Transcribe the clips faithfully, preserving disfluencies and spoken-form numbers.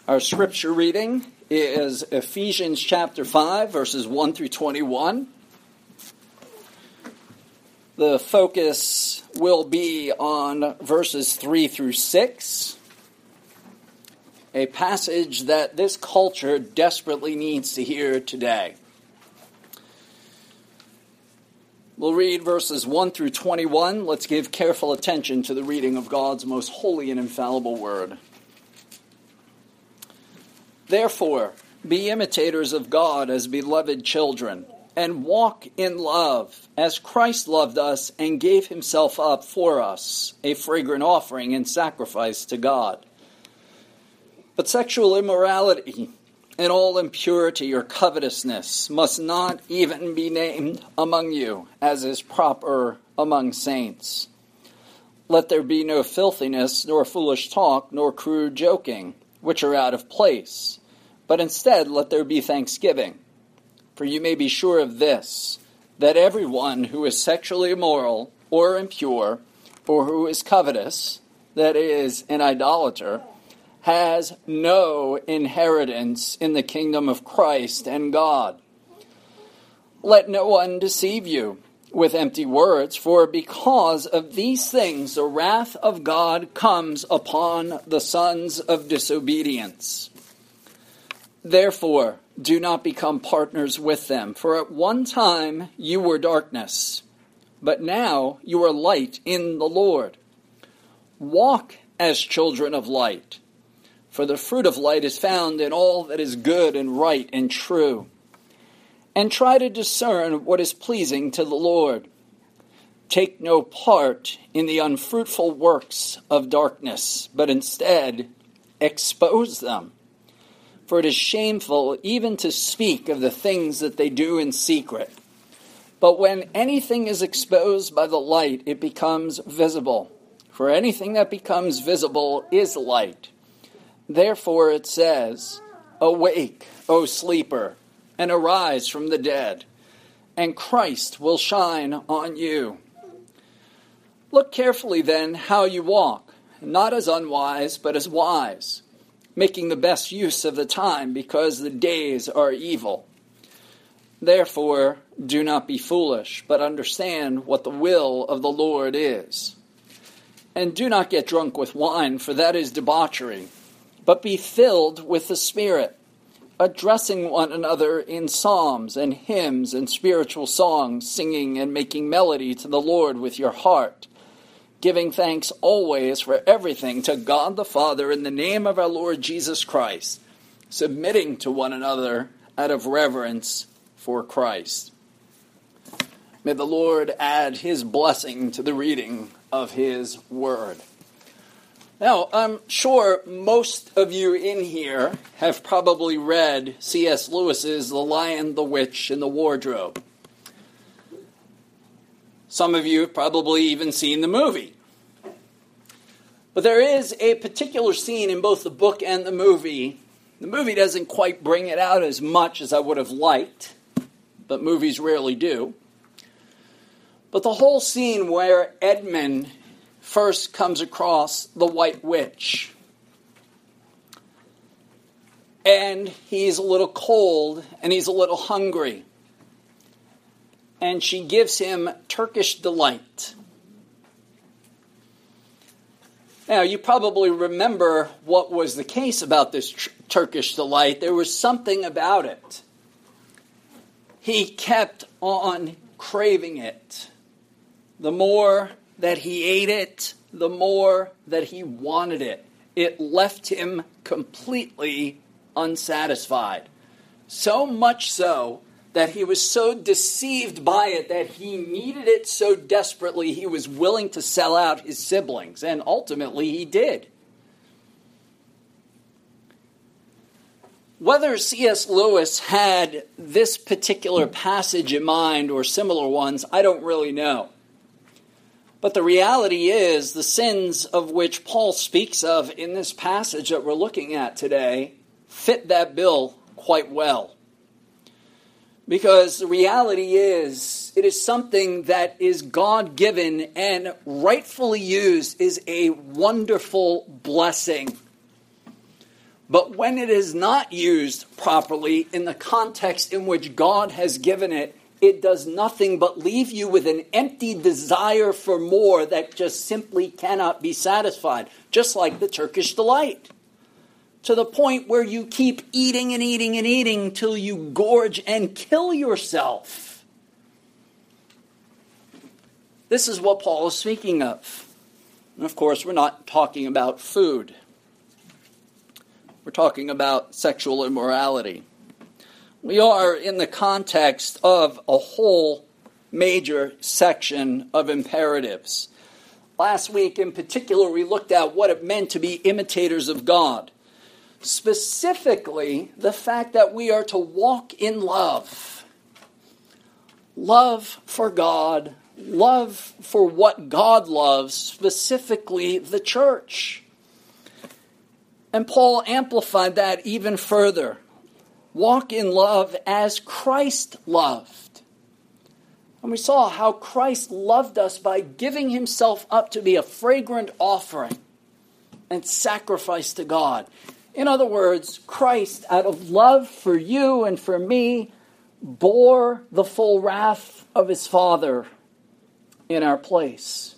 Our scripture reading is Ephesians chapter five, verses one through twenty-one. The focus will be on verses three through six, a passage that this culture desperately needs to hear today. We'll read verses one through twenty-one. Let's give careful attention to the reading of God's most holy and infallible word. Therefore, be imitators of God as beloved children, and walk in love, as Christ loved us and gave himself up for us, a fragrant offering and sacrifice to God. But sexual immorality and all impurity or covetousness must not even be named among you, as is proper among saints. Let there be no filthiness, nor foolish talk, nor crude joking, which are out of place. But instead, let there be thanksgiving. For you may be sure of this, that everyone who is sexually immoral or impure, or who is covetous, that is, an idolater, has no inheritance in the kingdom of Christ and God. Let no one deceive you with empty words, for because of these things the wrath of God comes upon the sons of disobedience. Therefore, do not become partners with them, for at one time you were darkness, but now you are light in the Lord. Walk as children of light, for the fruit of light is found in all that is good and right and true. And try to discern what is pleasing to the Lord. Take no part in the unfruitful works of darkness, but instead expose them. For it is shameful even to speak of the things that they do in secret. But when anything is exposed by the light, it becomes visible. For anything that becomes visible is light. Therefore it says, Awake, O sleeper, and arise from the dead, and Christ will shine on you. Look carefully then how you walk, not as unwise, but as wise, making the best use of the time, because the days are evil. Therefore, do not be foolish, but understand what the will of the Lord is. And do not get drunk with wine, for that is debauchery, but be filled with the Spirit, addressing one another in psalms and hymns and spiritual songs, singing and making melody to the Lord with your heart, giving thanks always for everything to God the Father in the name of our Lord Jesus Christ, submitting to one another out of reverence for Christ. May the Lord add his blessing to the reading of his word. Now, I'm sure most of you in here have probably read C S Lewis's The Lion, the Witch, and the Wardrobe. Some of you have probably even seen the movie. But there is a particular scene in both the book and the movie. The movie doesn't quite bring it out as much as I would have liked, but movies rarely do. But the whole scene where Edmund first comes across the White Witch, and he's a little cold and he's a little hungry, and she gives him Turkish delight. Now, you probably remember what was the case about this tr- Turkish delight. There was something about it. He kept on craving it. The more that he ate it, the more that he wanted it. It left him completely unsatisfied. So much so that he was so deceived by it that he needed it so desperately he was willing to sell out his siblings. And ultimately he did. Whether C S Lewis had this particular passage in mind or similar ones, I don't really know. But the reality is the sins of which Paul speaks of in this passage that we're looking at today fit that bill quite well. Because the reality is, it is something that is God-given and rightfully used is a wonderful blessing. But when it is not used properly in the context in which God has given it, it does nothing but leave you with an empty desire for more that just simply cannot be satisfied, just like the Turkish delight. To the point where you keep eating and eating and eating till you gorge and kill yourself. This is what Paul is speaking of. And of course, we're not talking about food. We're talking about sexual immorality. We are in the context of a whole major section of imperatives. Last week, in particular, we looked at what it meant to be imitators of God. Specifically, the fact that we are to walk in love. Love for God, love for what God loves, specifically the church. And Paul amplified that even further. Walk in love as Christ loved. And we saw how Christ loved us by giving himself up to be a fragrant offering and sacrifice to God. In other words, Christ, out of love for you and for me, bore the full wrath of his Father in our place.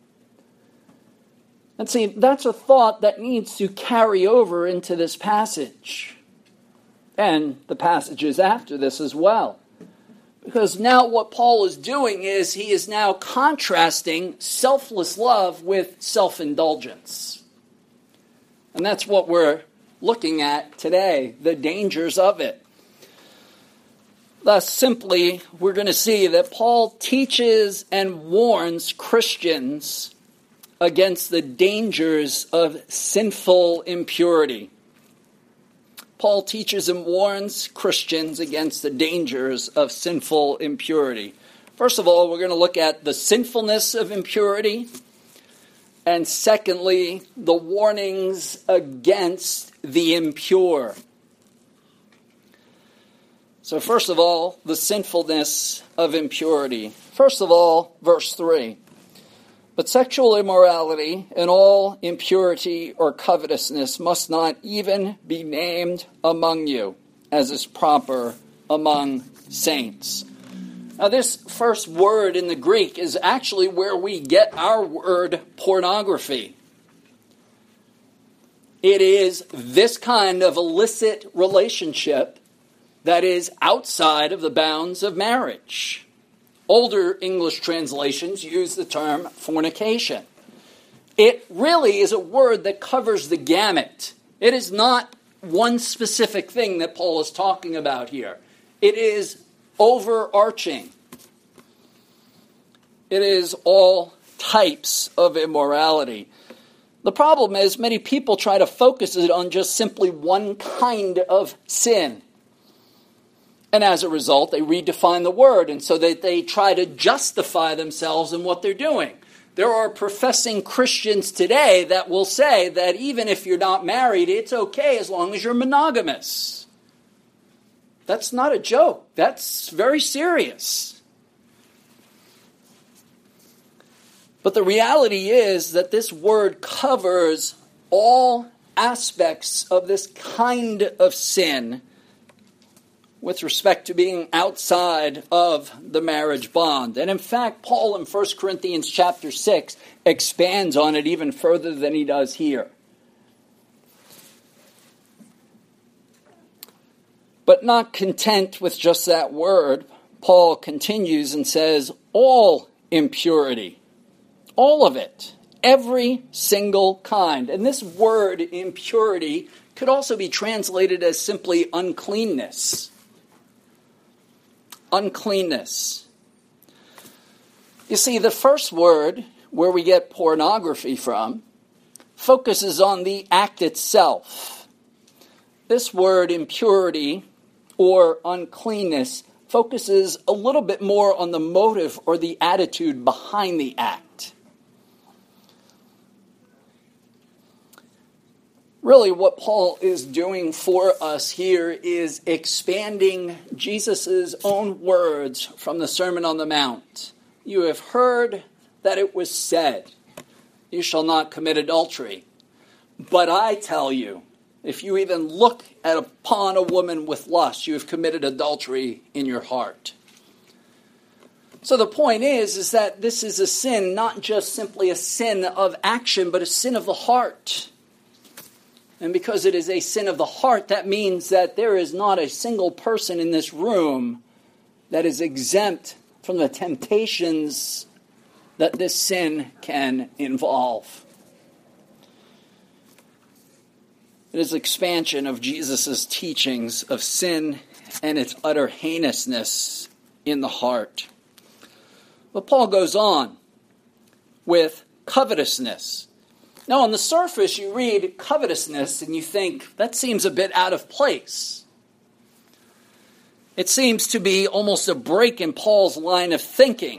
And see, that's a thought that needs to carry over into this passage. And the passages after this as well. Because now what Paul is doing is he is now contrasting selfless love with self-indulgence. And that's what we're looking at today, the dangers of it. Thus, simply, we're going to see that Paul teaches and warns Christians against the dangers of sinful impurity. Paul teaches and warns Christians against the dangers of sinful impurity. First of all, we're going to look at the sinfulness of impurity. And secondly, the warnings against the impure. So first of all, the sinfulness of impurity. First of all, verse three. But sexual immorality and all impurity or covetousness must not even be named among you, as is proper among saints. Now, this first word in the Greek is actually where we get our word pornography. It is this kind of illicit relationship that is outside of the bounds of marriage. Older English translations use the term fornication. It really is a word that covers the gamut. It is not one specific thing that Paul is talking about here. It is overarching. It is all types of immorality. The problem is many people try to focus it on just simply one kind of sin. And as a result, they redefine the word, and so that they try to justify themselves in what they're doing. There are professing Christians today that will say that even if you're not married, it's okay as long as you're monogamous. That's not a joke. That's very serious. But the reality is that this word covers all aspects of this kind of sin with respect to being outside of the marriage bond. And in fact, Paul in First Corinthians chapter six expands on it even further than he does here. But not content with just that word, Paul continues and says, all impurity, all of it, every single kind. And this word impurity could also be translated as simply uncleanness. Uncleanness. You see, the first word, where we get pornography from, focuses on the act itself. This word, impurity or uncleanness, focuses a little bit more on the motive or the attitude behind the act. Really, what Paul is doing for us here is expanding Jesus' own words from the Sermon on the Mount. You have heard that it was said, you shall not commit adultery. But I tell you, If you even look at upon a woman with lust, you have committed adultery in your heart. So the point is, is that this is a sin, not just simply a sin of action, but a sin of the heart. And because it is a sin of the heart, that means that there is not a single person in this room that is exempt from the temptations that this sin can involve. It is expansion of Jesus' teachings of sin and its utter heinousness in the heart. But Paul goes on with covetousness. Now, on the surface, you read covetousness and you think, that seems a bit out of place. It seems to be almost a break in Paul's line of thinking.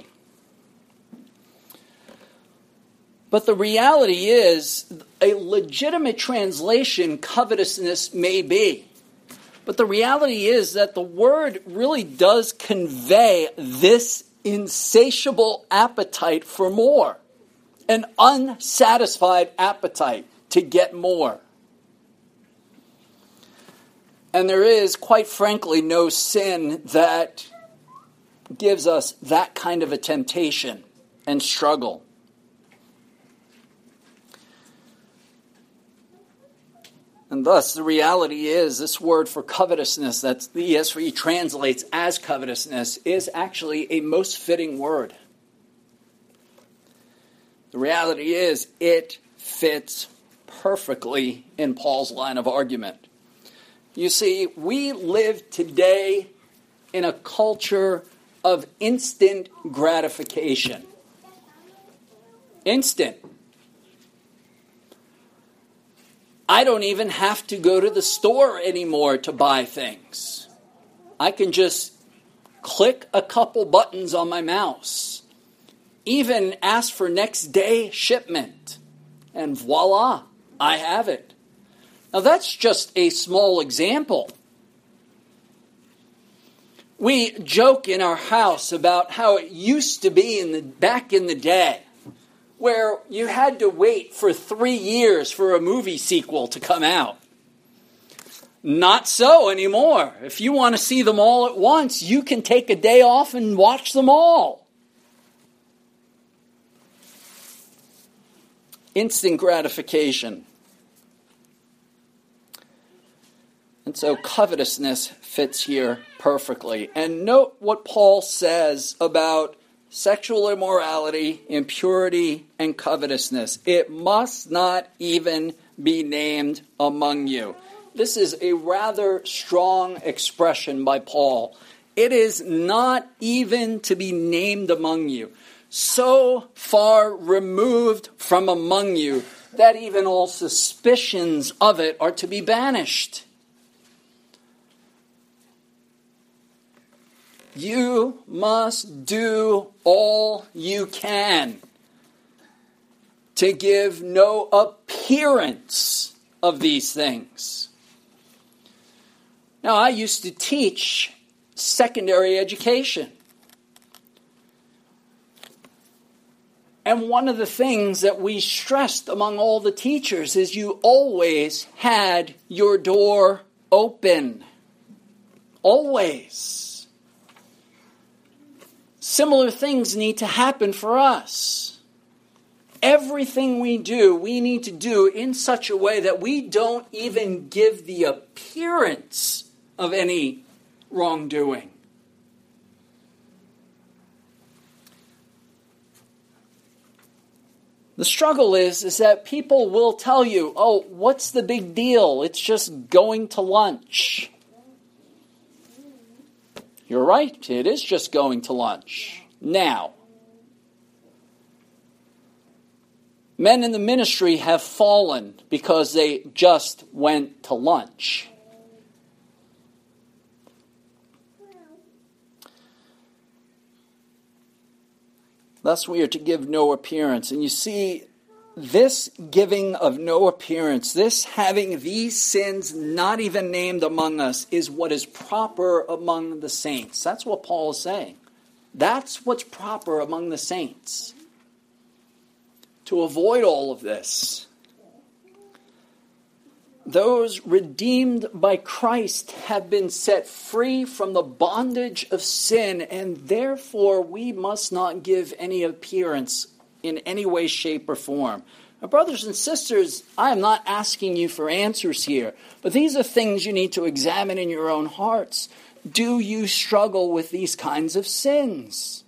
But the reality is, a legitimate translation, covetousness, may be. But the reality is that the word really does convey this insatiable appetite for more. An unsatisfied appetite to get more. And there is, quite frankly, no sin that gives us that kind of a temptation and struggle. And thus, the reality is, this word for covetousness, that the E S V translates as covetousness, is actually a most fitting word. The reality is, it fits perfectly in Paul's line of argument. You see, we live today in a culture of instant gratification. Instant. I don't even have to go to the store anymore to buy things. I can just click a couple buttons on my mouse. Even ask for next day shipment. And voila, I have it. Now that's just a small example. We joke in our house about how it used to be in the back in the day, where you had to wait for three years for a movie sequel to come out. Not so anymore. If you want to see them all at once, you can take a day off and watch them all. Instant gratification. And so covetousness fits here perfectly. And note what Paul says about sexual immorality, impurity, and covetousness. It must not even be named among you. This is a rather strong expression by Paul. It is not even to be named among you. So far removed from among you that even all suspicions of it are to be banished. You must do all you can to give no appearance of these things. Now, I used to teach secondary education. And one of the things that we stressed among all the teachers is you always had your door open. Always. Similar things need to happen for us. Everything we do, we need to do in such a way that we don't even give the appearance of any wrongdoing. The struggle is, is that people will tell you, oh, what's the big deal? It's just going to lunch. You're right, it is just going to lunch. Now, men in the ministry have fallen because they just went to lunch. Thus we are to give no appearance. And you see, this giving of no appearance, this having these sins not even named among us, is what is proper among the saints. That's what Paul is saying. That's what's proper among the saints. To avoid all of this. Those redeemed by Christ have been set free from the bondage of sin, and therefore we must not give any appearance in any way, shape, or form. Now, brothers and sisters, I am not asking you for answers here, but these are things you need to examine in your own hearts. Do you struggle with these kinds of sins?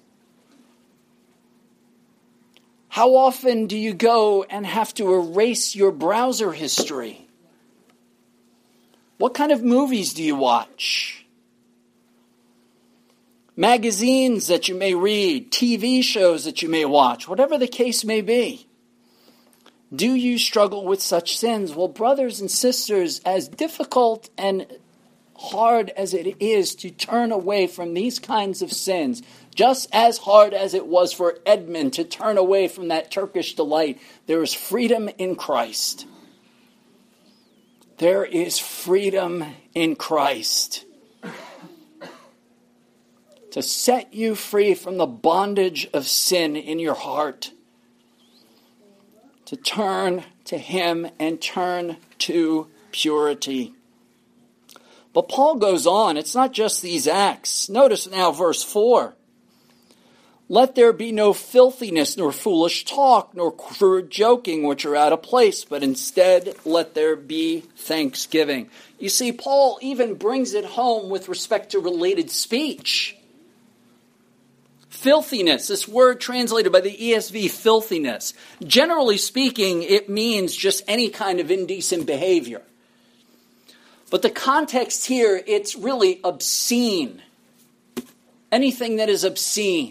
How often do you go and have to erase your browser history? What kind of movies do you watch? Magazines that you may read, T V shows that you may watch, whatever the case may be. Do you struggle with such sins? Well, brothers and sisters, as difficult and hard as it is to turn away from these kinds of sins, just as hard as it was for Edmund to turn away from that Turkish delight, there is freedom in Christ. There is freedom in Christ to set you free from the bondage of sin in your heart, to turn to Him and turn to purity. But Paul goes on. It's not just these acts. Notice now verse four. Let there be no filthiness, nor foolish talk, nor crude joking, which are out of place, but instead let there be thanksgiving. You see, Paul even brings it home with respect to related speech. Filthiness, this word translated by the E S V, filthiness. Generally speaking, it means just any kind of indecent behavior. But the context here, it's really obscene. Anything that is obscene.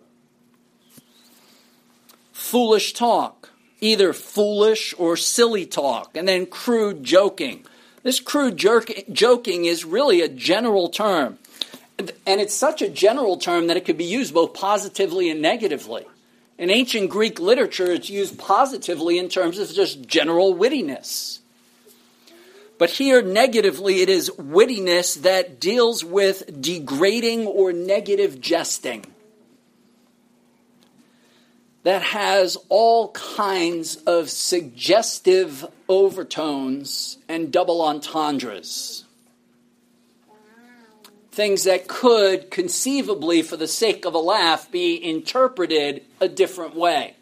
Foolish talk, either foolish or silly talk, and then crude joking. This crude jerk- joking is really a general term. And it's such a general term that it could be used both positively and negatively. In ancient Greek literature, it's used positively in terms of just general wittiness. But here, negatively, it is wittiness that deals with degrading or negative jesting. That has all kinds of suggestive overtones and double entendres. Things that could conceivably, for the sake of a laugh, be interpreted a different way.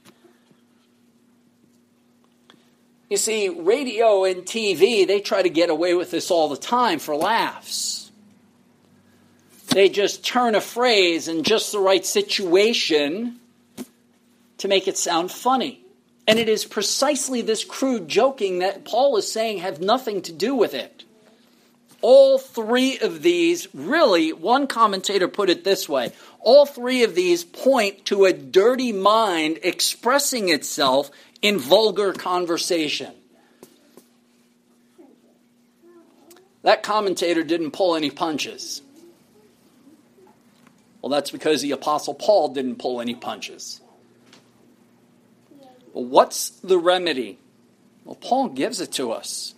You see, radio and T V, they try to get away with this all the time for laughs. They just turn a phrase in just the right situation to make it sound funny. And it is precisely this crude joking that Paul is saying have nothing to do with it. All three of these, really, one commentator put it this way, all three of these point to a dirty mind expressing itself in vulgar conversation. That commentator didn't pull any punches. Well, that's because the Apostle Paul didn't pull any punches. Well, what's the remedy? Well, Paul gives it to us.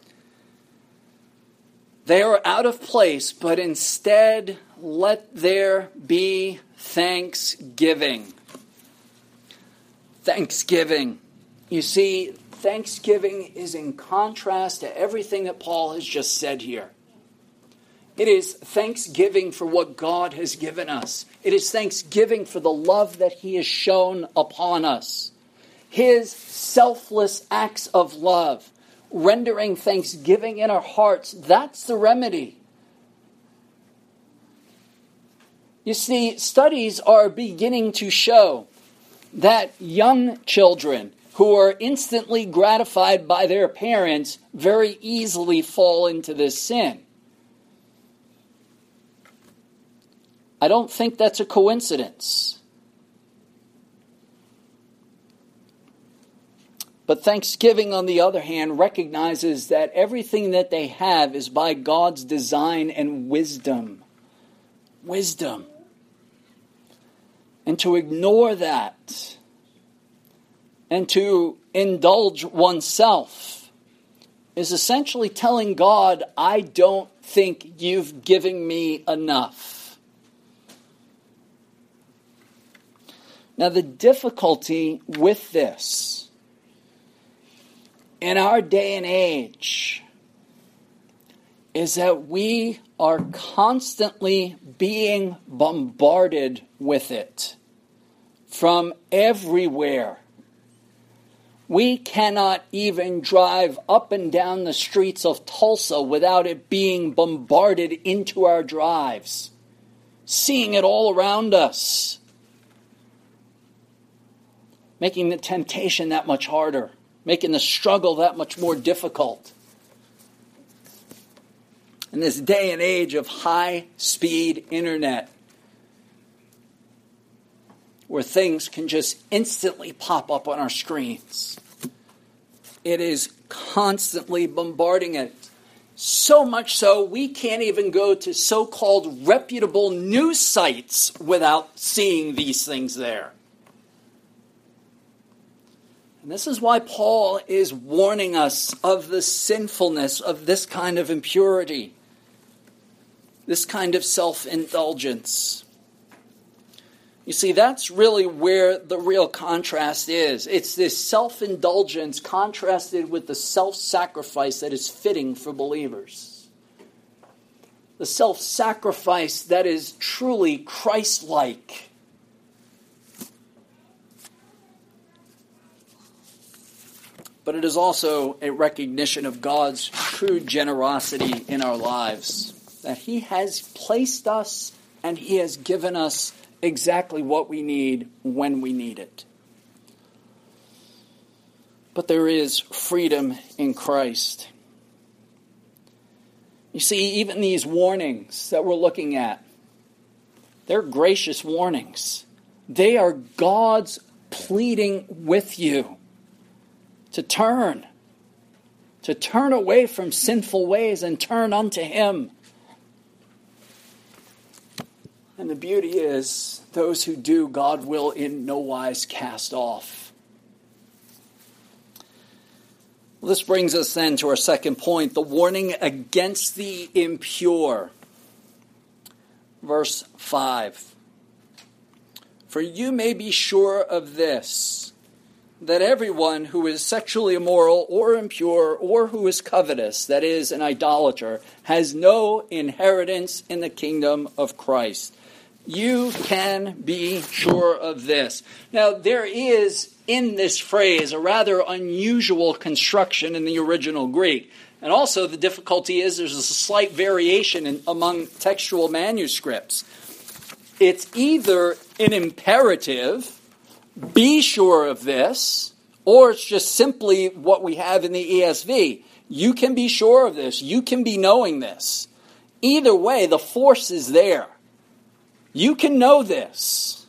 They are out of place, but instead let there be thanksgiving. Thanksgiving. You see, thanksgiving is in contrast to everything that Paul has just said here. It is thanksgiving for what God has given us. It is thanksgiving for the love that He has shown upon us. His selfless acts of love. Rendering thanksgiving in our hearts, that's the remedy. You see, studies are beginning to show that young children who are instantly gratified by their parents very easily fall into this sin. I don't think that's a coincidence. But thanksgiving, on the other hand, recognizes that everything that they have is by God's design and wisdom. Wisdom. And to ignore that and to indulge oneself is essentially telling God, I don't think you've given me enough. Now, the difficulty with this in our day and age is that we are constantly being bombarded with it from everywhere. We cannot even drive up and down the streets of Tulsa without it being bombarded into our drives, seeing it all around us, making the temptation that much harder, making the struggle that much more difficult. In this day and age of high-speed internet, where things can just instantly pop up on our screens, it is constantly bombarding it. So much so, we can't even go to so-called reputable news sites without seeing these things there. And this is why Paul is warning us of the sinfulness of this kind of impurity, this kind of self-indulgence. You see, that's really where the real contrast is. It's this self-indulgence contrasted with the self-sacrifice that is fitting for believers. The self-sacrifice that is truly Christ-like. But it is also a recognition of God's true generosity in our lives. That He has placed us and He has given us exactly what we need when we need it. But there is freedom in Christ. You see, even these warnings that we're looking at, they're gracious warnings. They are God's pleading with you to turn, to turn away from sinful ways and turn unto Him. And the beauty is, those who do, God will in no wise cast off. Well, this brings us then to our second point, the warning against the impure. Verse five. For you may be sure of this, that everyone who is sexually immoral or impure or who is covetous, that is, an idolater, has no inheritance in the kingdom of Christ. You can be sure of this. Now, there is in this phrase a rather unusual construction in the original Greek. And also the difficulty is there's a slight variation in, among textual manuscripts. It's either an imperative, be sure of this, or it's just simply what we have in the E S V. You can be sure of this. You can be knowing this. Either way, the force is there. You can know this.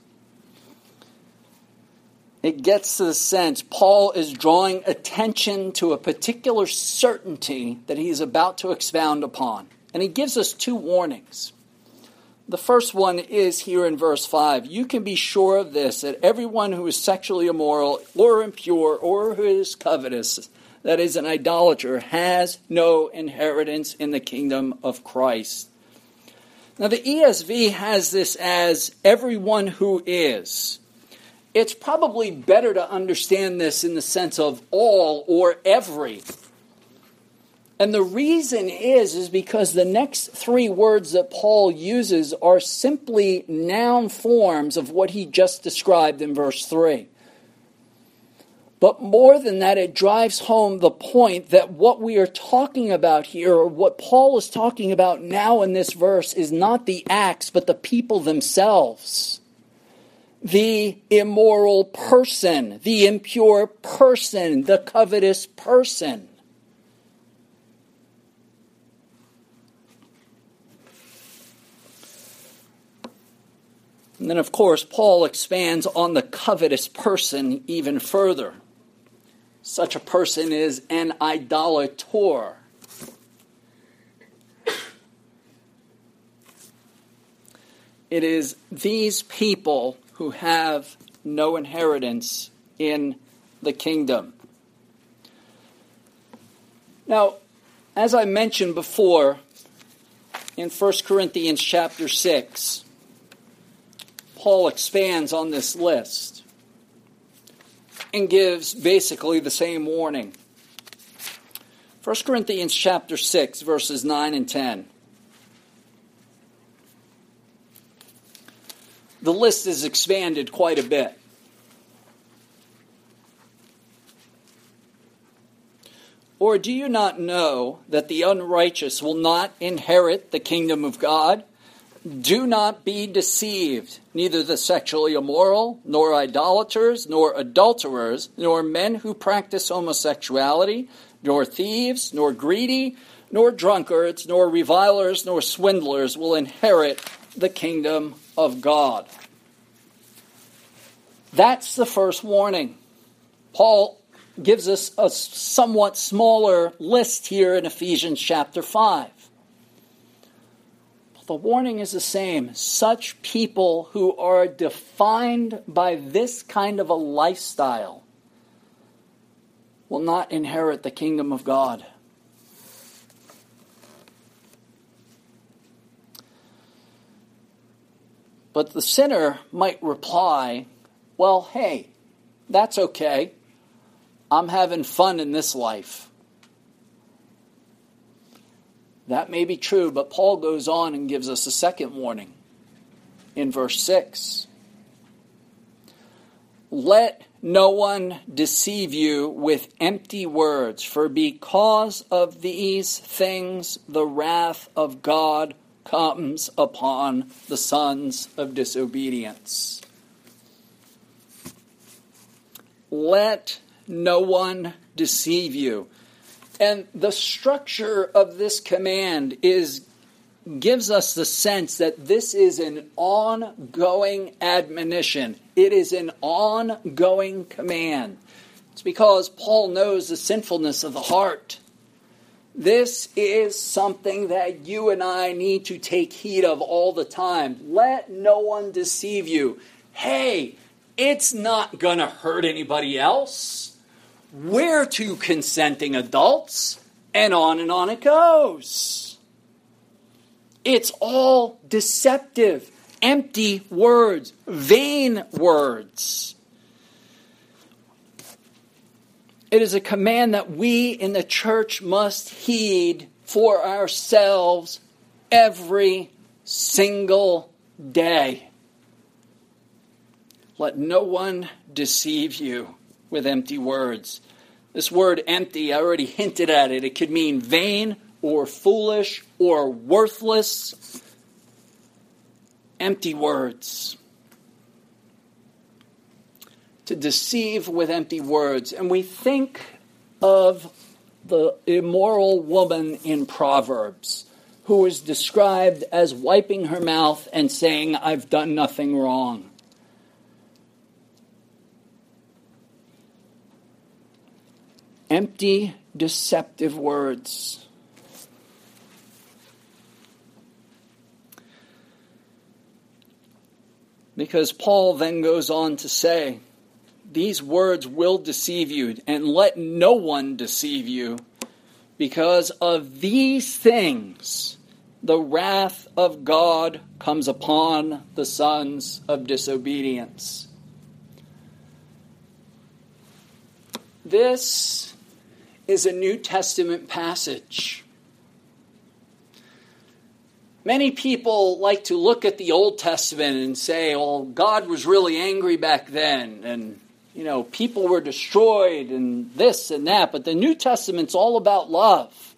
It gets to the sense Paul is drawing attention to a particular certainty that he is about to expound upon. And he gives us two warnings. The first one is here in verse five. You can be sure of this, that everyone who is sexually immoral or impure or who is covetous, that is an idolater, has no inheritance in the kingdom of Christ. Now the E S V has this as everyone who is. It's probably better to understand this in the sense of all or every. And the reason is, is because the next three words that Paul uses are simply noun forms of what he just described in verse three. But more than that, it drives home the point that what we are talking about here, or what Paul is talking about now in this verse, is not the acts, but the people themselves. The immoral person, the impure person, the covetous person. And then, of course, Paul expands on the covetous person even further. Such a person is an idolator. It is these people who have no inheritance in the kingdom. Now, as I mentioned before, in First Corinthians chapter six, Paul expands on this list and gives basically the same warning. First Corinthians chapter six, verses nine and ten. The list is expanded quite a bit. Or do you not know that the unrighteous will not inherit the kingdom of God? Do not be deceived. Neither the sexually immoral, nor idolaters, nor adulterers, nor men who practice homosexuality, nor thieves, nor greedy, nor drunkards, nor revilers, nor swindlers will inherit the kingdom of God. That's the first warning. Paul gives us a somewhat smaller list here in Ephesians chapter five. But the warning is the same. Such people who are defined by this kind of a lifestyle will not inherit the kingdom of God. But the sinner might reply, well, hey, that's okay. I'm having fun in this life. That may be true, but Paul goes on and gives us a second warning in verse six. Let no one deceive you with empty words, for because of these things the wrath of God comes upon the sons of disobedience. Let no one deceive you. And the structure of this command is gives us the sense that this is an ongoing admonition. It is an ongoing command. It's because Paul knows the sinfulness of the heart. This is something that you and I need to take heed of all the time. Let no one deceive you. Hey, it's not going to hurt anybody else. We're two consenting adults. And on and on it goes. It's all deceptive, empty words, vain words. It is a command that we in the church must heed for ourselves every single day. Let no one deceive you with empty words. This word empty, I already hinted at it. It could mean vain or foolish or worthless. Empty words. To deceive with empty words. And we think of the immoral woman in Proverbs who is described as wiping her mouth and saying, I've done nothing wrong. Empty, deceptive words. Because Paul then goes on to say, these words will deceive you, and let no one deceive you. Because of these things, the wrath of God comes upon the sons of disobedience. This is a New Testament passage. Many people like to look at the Old Testament and say, well, God was really angry back then, and, you know, people were destroyed, and this and that, but the New Testament's all about love.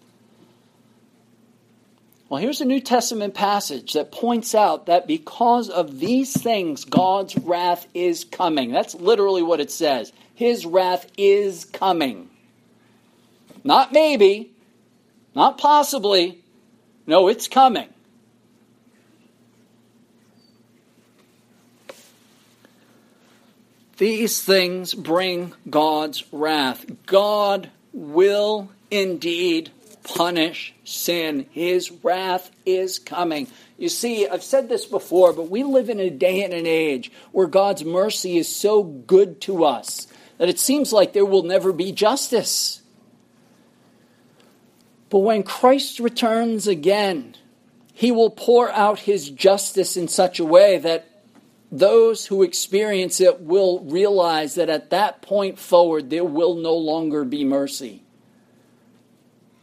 Well, here's a New Testament passage that points out that because of these things, God's wrath is coming. That's literally what it says. His wrath is coming. Not maybe, not possibly. No, it's coming. These things bring God's wrath. God will indeed punish sin. His wrath is coming. You see, I've said this before, but we live in a day and an age where God's mercy is so good to us that it seems like there will never be justice. But when Christ returns again, he will pour out his justice in such a way that those who experience it will realize that at that point forward, there will no longer be mercy.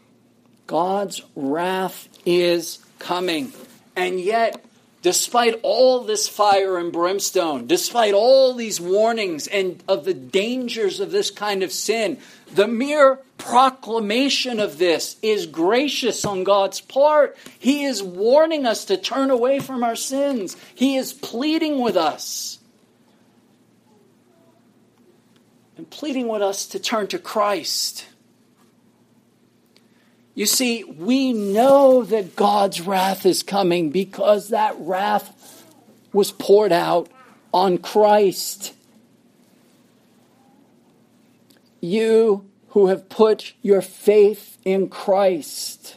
God's wrath is coming. And yet, despite all this fire and brimstone, despite all these warnings and of the dangers of this kind of sin, the mere proclamation of this is gracious on God's part. He is warning us to turn away from our sins. He is pleading with us. And pleading with us to turn to Christ. You see, we know that God's wrath is coming because that wrath was poured out on Christ. You who have put your faith in Christ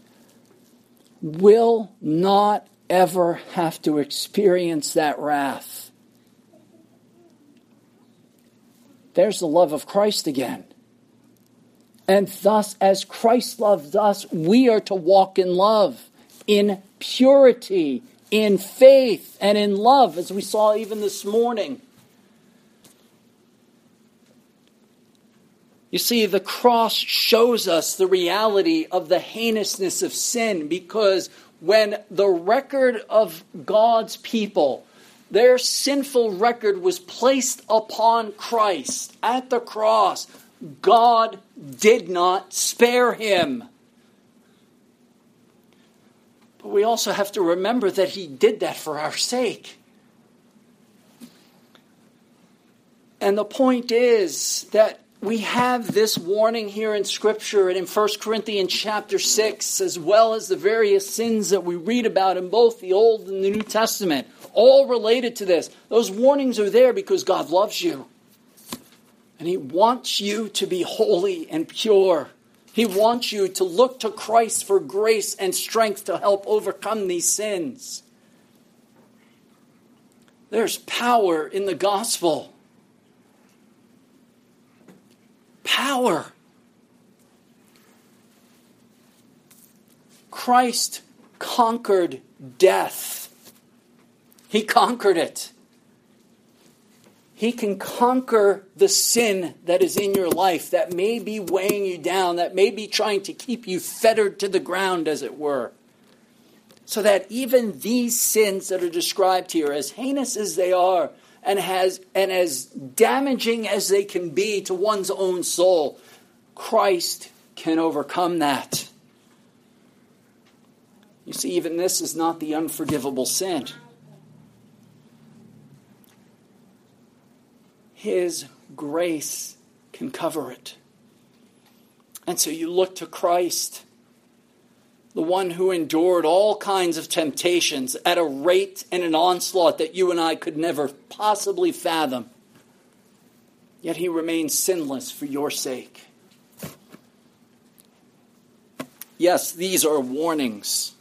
will not ever have to experience that wrath. There's the love of Christ again. And thus, as Christ loved us, we are to walk in love, in purity, in faith, and in love, as we saw even this morning. You see, the cross shows us the reality of the heinousness of sin, because when the record of God's people, their sinful record, was placed upon Christ at the cross, God did not spare him. But we also have to remember that he did that for our sake. And the point is that we have this warning here in Scripture and in First Corinthians chapter six, as well as the various sins that we read about in both the Old and the New Testament, all related to this. Those warnings are there because God loves you. And he wants you to be holy and pure. He wants you to look to Christ for grace and strength to help overcome these sins. There's power in the gospel. Power. Christ conquered death. He conquered it. He can conquer the sin that is in your life, that may be weighing you down, that may be trying to keep you fettered to the ground, as it were. So that even these sins that are described here, as heinous as they are, and, has, and as damaging as they can be to one's own soul, Christ can overcome that. You see, even this is not the unforgivable sin. His grace can cover it. And so you look to Christ, the one who endured all kinds of temptations at a rate and an onslaught that you and I could never possibly fathom. Yet he remains sinless for your sake. Yes, these are warnings.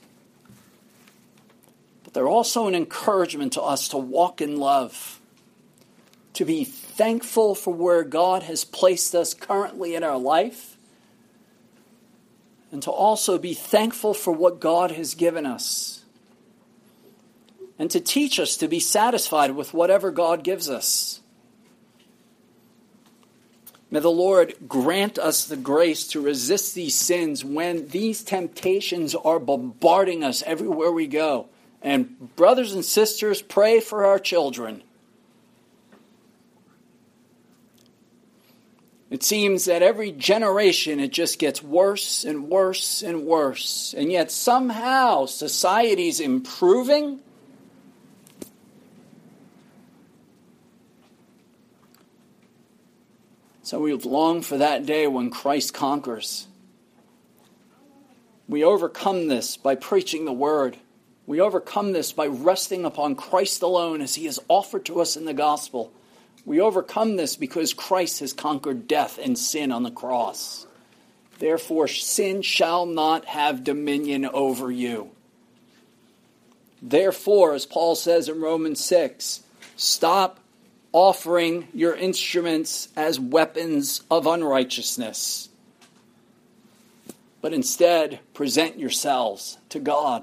But they're also an encouragement to us to walk in love. To be thankful for where God has placed us currently in our life. And to also be thankful for what God has given us. And to teach us to be satisfied with whatever God gives us. May the Lord grant us the grace to resist these sins when these temptations are bombarding us everywhere we go. And brothers and sisters, pray for our children. It seems that every generation it just gets worse and worse and worse. And yet somehow society's improving. So we long for that day when Christ conquers. We overcome this by preaching the word. We overcome this by resting upon Christ alone as he is offered to us in the gospel. We overcome this because Christ has conquered death and sin on the cross. Therefore, sin shall not have dominion over you. Therefore, as Paul says in Romans six, stop offering your instruments as weapons of unrighteousness, but instead present yourselves to God.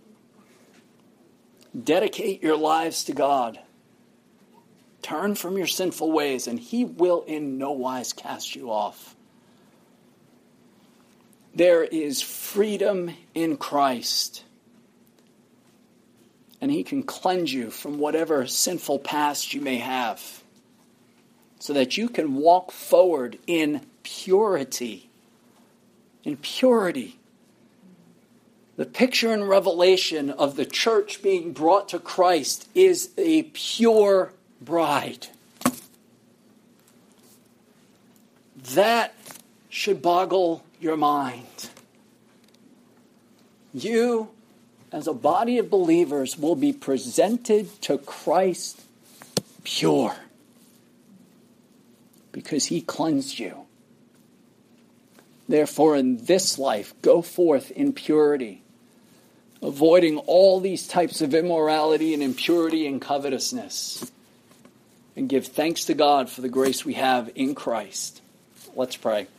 Dedicate your lives to God. Turn from your sinful ways, and he will in no wise cast you off. There is freedom in Christ. And he can cleanse you from whatever sinful past you may have, so that you can walk forward in purity. In purity. The picture in Revelation of the church being brought to Christ is a pure bride. That should boggle your mind. You, as a body of believers, will be presented to Christ pure, because he cleansed you. Therefore, in this life, go forth in purity, avoiding all these types of immorality and impurity and covetousness, and give thanks to God for the grace we have in Christ. Let's pray.